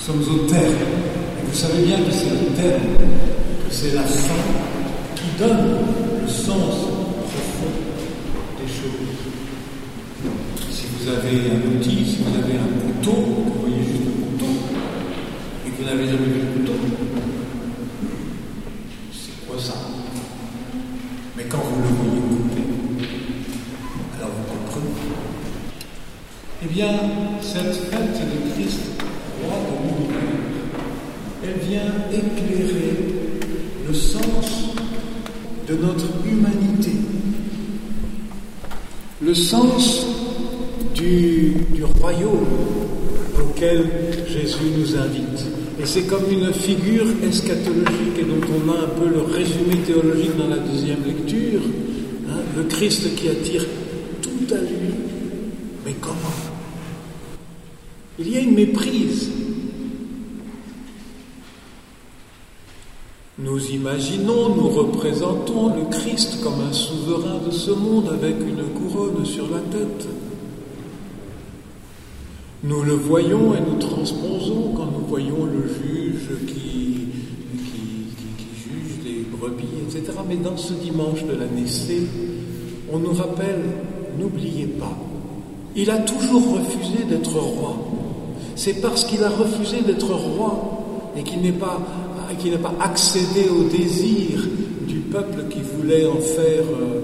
sommes au terme. Et vous savez bien que c'est le terme, que c'est la fin qui donne le sens profond des choses. Si vous avez un outil, si vous avez un couteau, vous voyez juste le couteau, et que vous n'avez jamais vu le couteau, c'est quoi ça? Mais quand vous le voyez couper, alors vous comprenez. Eh bien, cette fête de Christ, roi de l'univers, elle vient éclairer le sens de notre humanité, le sens du royaume auquel Jésus nous invite. Et c'est comme une figure eschatologique et dont on a un peu le résumé théologique dans la deuxième lecture, le Christ qui attire tout à lui. Mais comment? Il y a une méprise. Nous imaginons, nous représentons le Christ comme un souverain de ce monde avec une couronne sur la tête. Nous le voyons et nous transposons quand nous voyons le juge qui juge les brebis, etc. Mais dans ce dimanche de la Naissée, on nous rappelle, n'oubliez pas, il a toujours refusé d'être roi. C'est parce qu'il a refusé d'être roi et qu'il n'a pas accédé au désir du peuple qui voulait en faire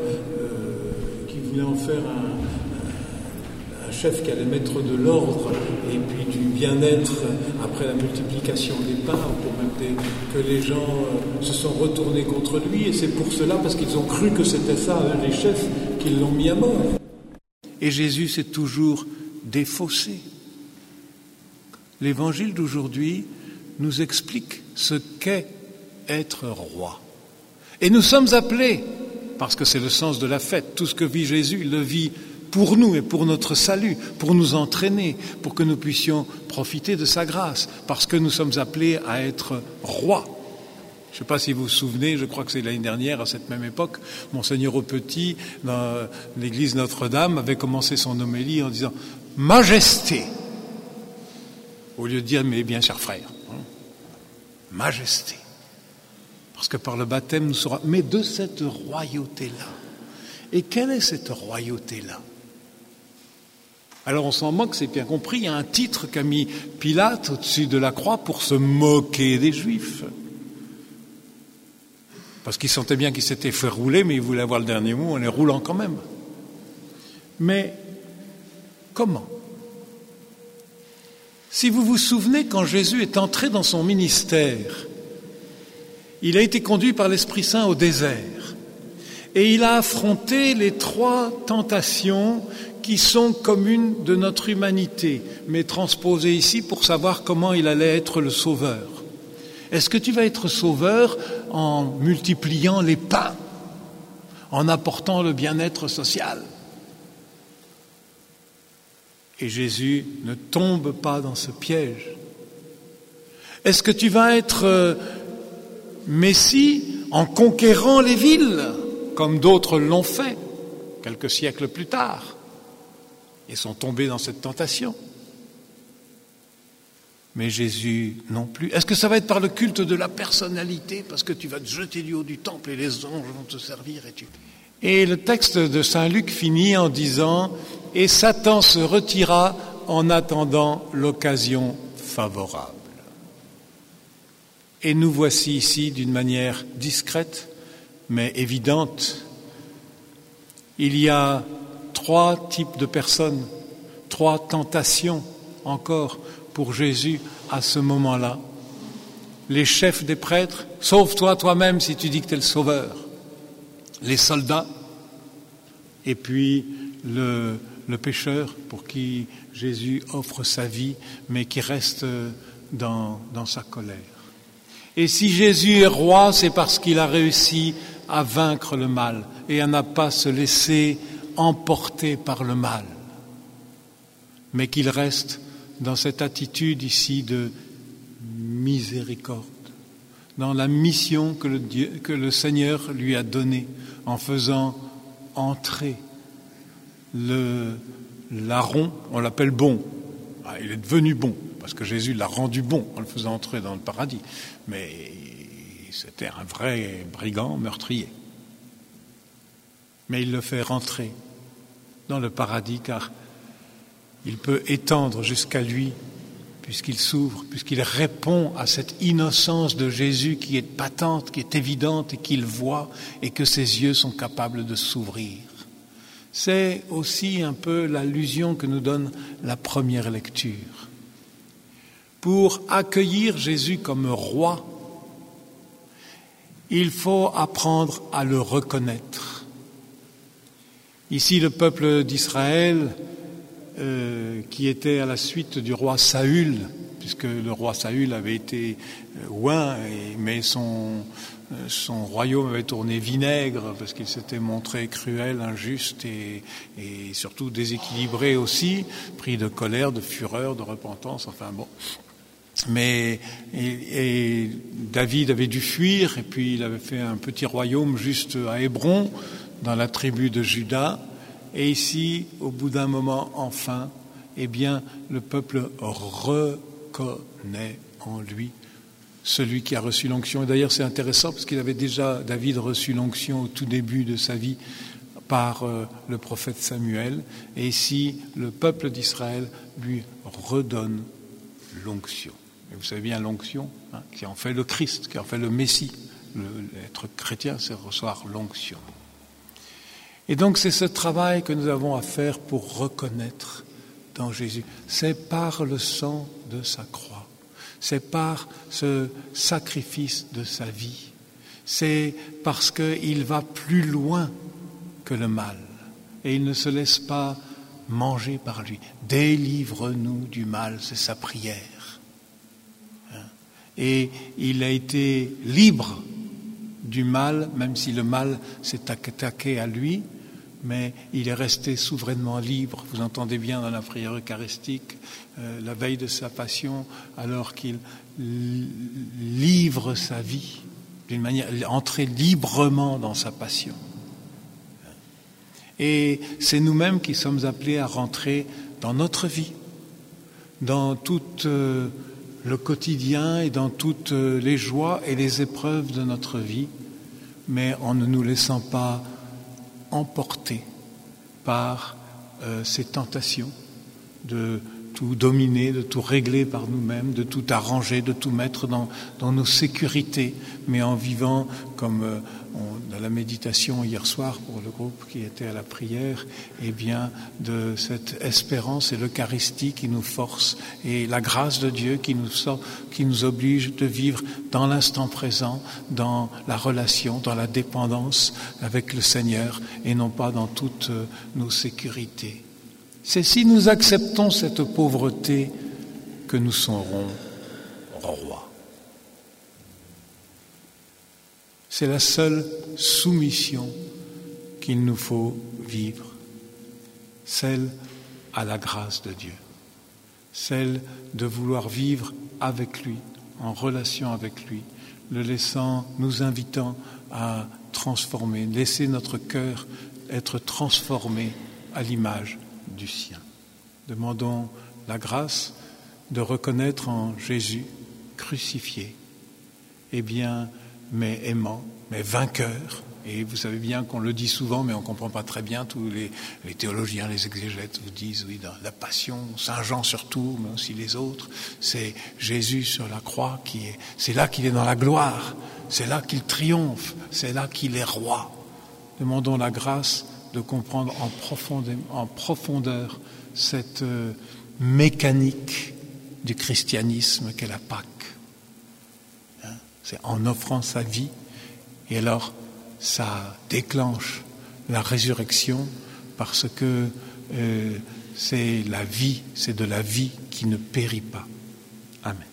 un chef qui allait mettre de l'ordre et puis du bien-être après la multiplication des pains, pour même que les gens se sont retournés contre lui, et c'est pour cela, parce qu'ils ont cru que c'était ça, les chefs, qu'ils l'ont mis à mort. Et Jésus s'est toujours défaussé. L'évangile d'aujourd'hui nous explique ce qu'est être roi. Et nous sommes appelés, parce que c'est le sens de la fête, tout ce que vit Jésus, il le vit pour nous et pour notre salut, pour nous entraîner, pour que nous puissions profiter de sa grâce, parce que nous sommes appelés à être rois. Je ne sais pas si vous vous souvenez, je crois que c'est l'année dernière, à cette même époque, Monseigneur Aupetit, dans l'église Notre-Dame, avait commencé son homélie en disant « Majesté », au lieu de dire « mais bien cher frère ». Majesté. Parce que par le baptême, nous serons... Mais de cette royauté-là. Et quelle est cette royauté-là? Alors on s'en moque, c'est bien compris, il y a un titre qu'a mis Pilate au-dessus de la croix pour se moquer des Juifs. Parce qu'il sentait bien qu'il s'était fait rouler, mais il voulait avoir le dernier mot en les roulant quand même. Mais comment? Si vous vous souvenez, quand Jésus est entré dans son ministère, il a été conduit par l'Esprit Saint au désert. Et il a affronté les 3 tentations qui sont communes de notre humanité, mais transposées ici pour savoir comment il allait être le sauveur. Est-ce que tu vas être sauveur en multipliant les pains, en apportant le bien-être social? Et Jésus ne tombe pas dans ce piège. Est-ce que tu vas être Messie en conquérant les villes, comme d'autres l'ont fait quelques siècles plus tard, et sont tombés dans cette tentation? Mais Jésus non plus. Est-ce que ça va être par le culte de la personnalité, parce que tu vas te jeter du haut du temple et les anges vont te servir Et le texte de Saint Luc finit en disant « Et Satan se retira en attendant l'occasion favorable. » Et nous voici ici d'une manière discrète, mais évidente. Il y a 3 types de personnes, 3 tentations encore pour Jésus à ce moment-là. Les chefs des prêtres, sauve-toi toi-même si tu dis que tu es le sauveur. Les soldats, et puis le pécheur pour qui Jésus offre sa vie, mais qui reste dans sa colère. Et si Jésus est roi, c'est parce qu'il a réussi à vaincre le mal et à ne pas se laisser emporter par le mal, mais qu'il reste dans cette attitude ici de miséricorde, dans la mission que le Seigneur lui a donnée en faisant entrer le larron, on l'appelle bon. Il est devenu bon, parce que Jésus l'a rendu bon en le faisant entrer dans le paradis, mais c'était un vrai brigand meurtrier. Mais il le fait rentrer dans le paradis car il peut étendre jusqu'à lui puisqu'il s'ouvre, puisqu'il répond à cette innocence de Jésus qui est patente, qui est évidente et qu'il voit et que ses yeux sont capables de s'ouvrir. C'est aussi un peu l'allusion que nous donne la première lecture. Pour accueillir Jésus comme roi, il faut apprendre à le reconnaître. Ici, le peuple d'Israël, qui était à la suite du roi Saül, puisque le roi Saül avait été oint, mais son royaume avait tourné vinaigre parce qu'il s'était montré cruel, injuste et surtout déséquilibré aussi, pris de colère, de fureur, de repentance, enfin bon. Mais et David avait dû fuir et puis il avait fait un petit royaume juste à Hébron, dans la tribu de Juda. Et ici, au bout d'un moment, enfin, eh bien, le peuple reconnaît en lui celui qui a reçu l'onction. Et d'ailleurs, c'est intéressant parce qu'il avait déjà, David, reçu l'onction au tout début de sa vie par le prophète Samuel. Et ici, le peuple d'Israël lui redonne l'onction. Et vous savez bien, l'onction, qui en fait le Christ, qui en fait le Messie. Être chrétien, c'est recevoir l'onction. Et donc, c'est ce travail que nous avons à faire pour reconnaître dans Jésus. C'est par le sang de sa croix. C'est par ce sacrifice de sa vie. C'est parce qu'il va plus loin que le mal. Et il ne se laisse pas manger par lui. Délivre-nous du mal, c'est sa prière. Et il a été libre du mal, même si le mal s'est attaqué à lui, mais il est resté souverainement libre. Vous entendez bien dans la prière eucharistique, la veille de sa passion, alors qu'il livre sa vie, d'une manière, entrer librement dans sa passion. Et c'est nous-mêmes qui sommes appelés à rentrer dans notre vie, dans tout le quotidien et dans toutes les joies et les épreuves de notre vie, mais en ne nous laissant pas emporter par ces tentations de tout dominer, de tout régler par nous-mêmes, de tout arranger, de tout mettre dans nos sécurités, mais en vivant comme dans la méditation hier soir pour le groupe qui était à la prière, eh bien de cette espérance et l'Eucharistie qui nous force et la grâce de Dieu qui nous oblige de vivre dans l'instant présent, dans la relation, dans la dépendance avec le Seigneur et non pas dans toutes nos sécurités. C'est si nous acceptons cette pauvreté que nous serons rois. C'est la seule soumission qu'il nous faut vivre, celle à la grâce de Dieu, celle de vouloir vivre avec lui, en relation avec lui, nous invitant à transformer, laisser notre cœur être transformé à l'image du sien. Demandons la grâce de reconnaître en Jésus crucifié, mais aimant, mais vainqueur. Et vous savez bien qu'on le dit souvent, mais on ne comprend pas très bien. Tous les théologiens, les exégètes vous disent, oui, dans la passion, Saint Jean surtout, mais aussi les autres, c'est Jésus sur la croix c'est là qu'il est dans la gloire, c'est là qu'il triomphe, c'est là qu'il est roi. Demandons la grâce de comprendre en profondeur cette mécanique du christianisme qu'est la Pâque. C'est en offrant sa vie, et alors ça déclenche la résurrection parce que c'est la vie, c'est de la vie qui ne périt pas. Amen.